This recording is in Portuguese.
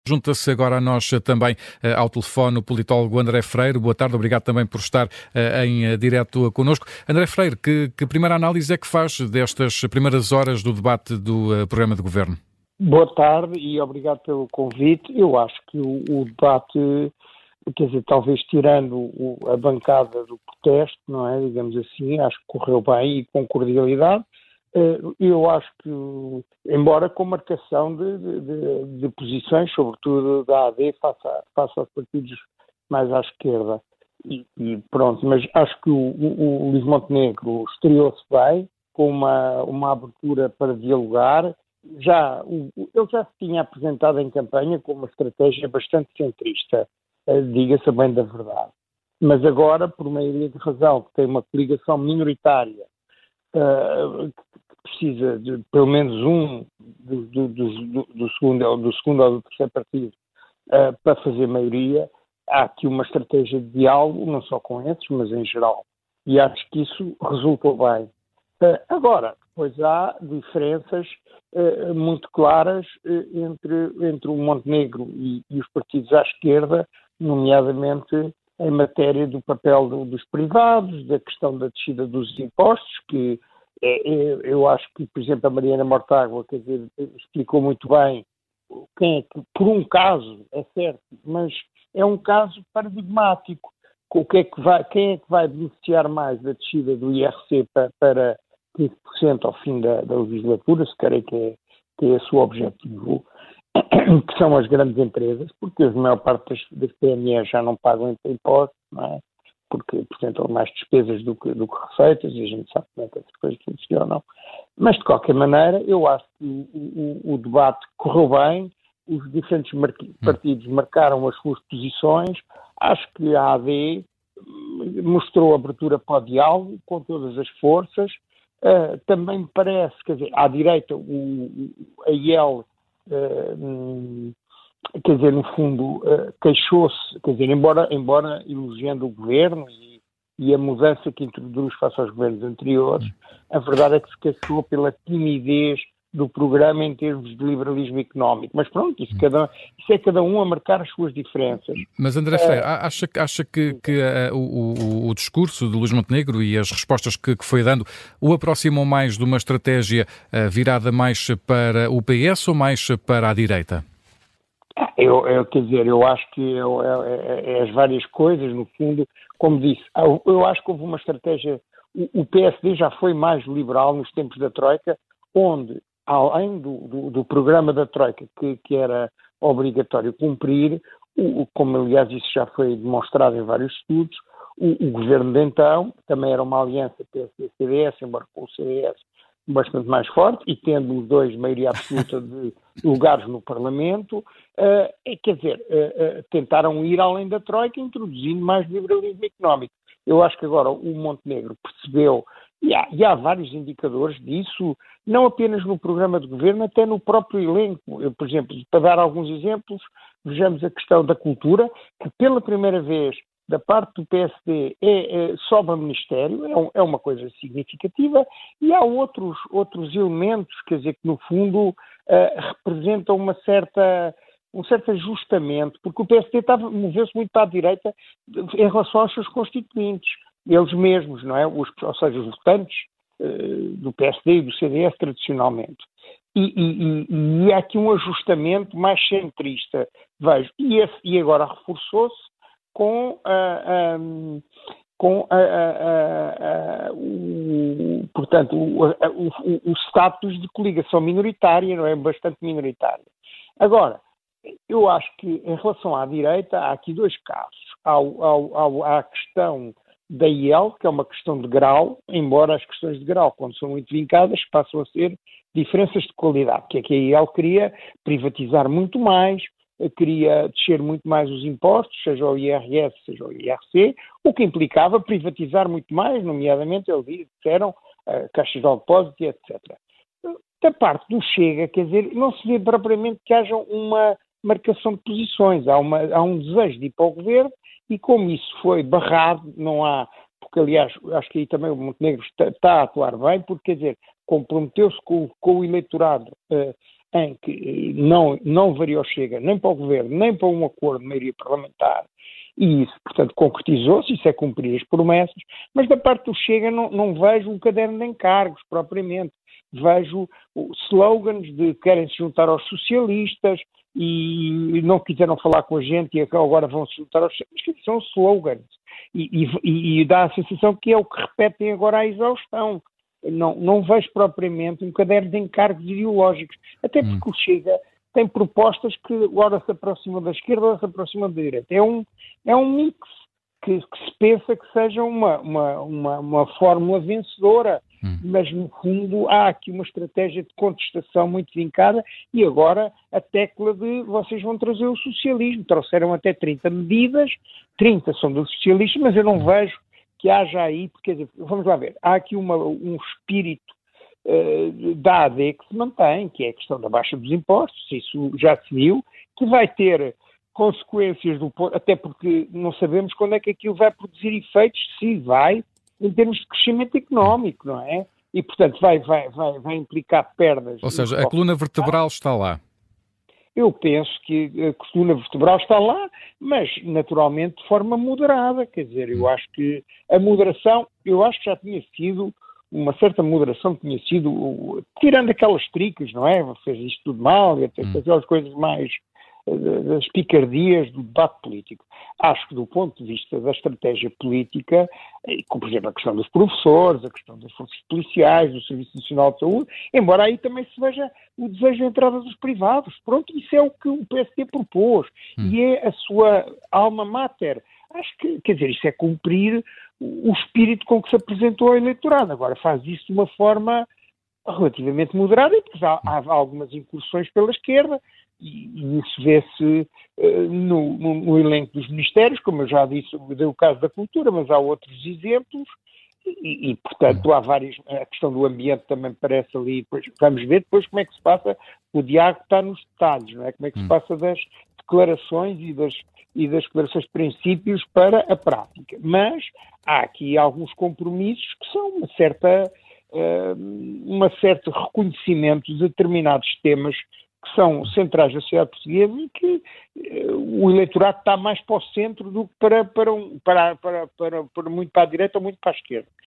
Junta-se agora a nós também ao telefone o politólogo André Freire. Boa tarde, obrigado também por estar em direto connosco. André Freire, que primeira análise é que faz destas primeiras horas do debate do programa de governo? Boa tarde e obrigado pelo convite. Eu acho que o debate, quer dizer, talvez tirando a bancada do protesto, não é, digamos assim, acho que correu bem e com cordialidade. Eu acho que, embora com marcação de posições, sobretudo da AD, face aos partidos mais à esquerda, e pronto, mas acho que o Luís Montenegro estreou-se bem, com uma abertura para dialogar. Ele já se tinha apresentado em campanha com uma estratégia bastante centrista, diga-se bem da verdade, mas agora, por maioria de razão, que tem uma coligação minoritária, que precisa de pelo menos um do segundo ou do terceiro partido para fazer maioria. Há aqui uma estratégia de diálogo, não só com esses, mas em geral. E acho que isso resultou bem. Agora, depois há diferenças muito claras entre o Montenegro e os partidos à esquerda, nomeadamente em matéria do papel dos privados, da questão da descida dos impostos, que eu acho que, por exemplo, a Mariana Mortágua, quer dizer, explicou muito bem quem é que, por um caso, é certo, mas é um caso paradigmático. Quem é que vai beneficiar mais da descida do IRC para 15% ao fim da legislatura, se querem que é esse o objetivo, que são as grandes empresas, porque a maior parte das PMEs já não pagam impostos, não é? Porque apresentam mais despesas do que receitas, e a gente sabe como é que essas coisas funcionam. Mas, de qualquer maneira, eu acho que o debate correu bem, os diferentes partidos marcaram as suas posições. Acho que a AD mostrou abertura para o diálogo com todas as forças. Também me parece, quer dizer, à direita, a IEL, quer dizer, no fundo, queixou-se, quer dizer, embora elogiando o governo e a mudança que introduz face aos governos anteriores, a verdade é que se queixou pela timidez do programa em termos de liberalismo económico. Mas pronto, isso é cada um a marcar as suas diferenças. Mas André Freire, acha que o discurso de Luís Montenegro e as respostas que foi dando o aproximam mais de uma estratégia virada mais para o PS ou mais para a direita? Quer dizer, eu acho que é as várias coisas, no fundo, como disse, eu acho que houve uma estratégia, o PSD já foi mais liberal nos tempos da Troika, onde, além do programa da Troika, que era obrigatório cumprir, como aliás isso já foi demonstrado em vários estudos, o governo de então também era uma aliança PSD-CDS, embora com o CDS bastante mais forte, e tendo os dois maioria absoluta de lugares no Parlamento, quer dizer, tentaram ir além da Troika, introduzindo mais liberalismo económico. Eu acho que agora o Montenegro percebeu, e há vários indicadores disso, não apenas no programa de governo, até no próprio elenco. Por exemplo, para dar alguns exemplos, vejamos a questão da cultura, que pela primeira vez da parte do PSD sobe a ministério, é uma coisa significativa, e há outros elementos, quer dizer, que no fundo representam um certo ajustamento, porque o PSD moveu-se muito para a direita em relação aos seus constituintes, eles mesmos, não é? Ou seja, os votantes do PSD e do CDS tradicionalmente. E há aqui um ajustamento mais centrista, vejo, e agora reforçou-se com portanto, o status de coligação minoritária, não é? Bastante minoritária. Agora, eu acho que em relação à direita há aqui dois casos. Há a questão da IEL, que é uma questão de grau, embora as questões de grau, quando são muito vincadas, passam a ser diferenças de qualidade, que é que a IEL queria privatizar muito mais, queria descer muito mais os impostos, seja o IRS, seja o IRC, o que implicava privatizar muito mais, nomeadamente, eles disseram, caixas de depósito, etc. Da parte do Chega, quer dizer, não se vê propriamente que haja uma marcação de posições, há um desejo de ir para o governo, e como isso foi barrado, não há, porque aliás, acho que aí também o Montenegro está a atuar bem, porque quer dizer, comprometeu-se com o eleitorado em que não varia o Chega nem para o Governo, nem para um acordo de maioria parlamentar, e isso, portanto, concretizou-se, isso é cumprir as promessas, mas da parte do Chega não vejo um caderno de encargos, propriamente. Vejo slogans de querem se juntar aos socialistas e não quiseram falar com a gente e agora vão se juntar aos socialistas. São slogans. E dá a sensação que é o que repetem agora à exaustão. Não vejo propriamente um caderno de encargos ideológicos, até porque o Chega tem propostas que ora se aproximam da esquerda, ora se aproximam da direita. É um mix que se pensa que seja uma fórmula vencedora, mas no fundo há aqui uma estratégia de contestação muito vincada e agora a tecla de vocês vão trazer o socialismo. Trouxeram até 30 medidas, 30 são dos socialistas, mas eu não vejo que haja aí, porque, quer dizer, vamos lá ver, há aqui um espírito da AD que se mantém, que é a questão da baixa dos impostos, isso já se viu, que vai ter consequências até porque não sabemos quando é que aquilo vai produzir efeitos, se vai, em termos de crescimento económico, não é? E, portanto, vai implicar perdas. Ou seja, a coluna vertebral está lá. Eu penso que a coluna vertebral está lá, mas naturalmente de forma moderada, quer dizer, eu acho que a moderação, eu acho que já tinha sido uma certa moderação, tinha sido, tirando aquelas tricas, não é? Fez isto tudo mal, e até aquelas coisas mais das picardias do debate político. Acho que do ponto de vista da estratégia política, como por exemplo a questão dos professores, a questão das forças policiais, do Serviço Nacional de Saúde, embora aí também se veja o desejo de entrada dos privados. Pronto, isso é o que o PSD propôs e é a sua alma mater. Acho que, quer dizer, isso é cumprir o espírito com que se apresentou ao eleitorado. Agora faz isso de uma forma relativamente moderada e porque há algumas incursões pela esquerda, e isso vê-se no elenco dos ministérios, como eu já disse, dei o caso da cultura, mas há outros exemplos, e portanto há vários, a questão do ambiente também parece ali, depois, vamos ver depois como é que se passa, o Diago está nos detalhes, não é? Como é que se passa das declarações e das declarações de princípios para a prática. Mas há aqui alguns compromissos que são um certo reconhecimento de determinados temas que são centrais da sociedade portuguesa e que o eleitorado está mais para o centro do que para muito para a direita ou muito para a esquerda.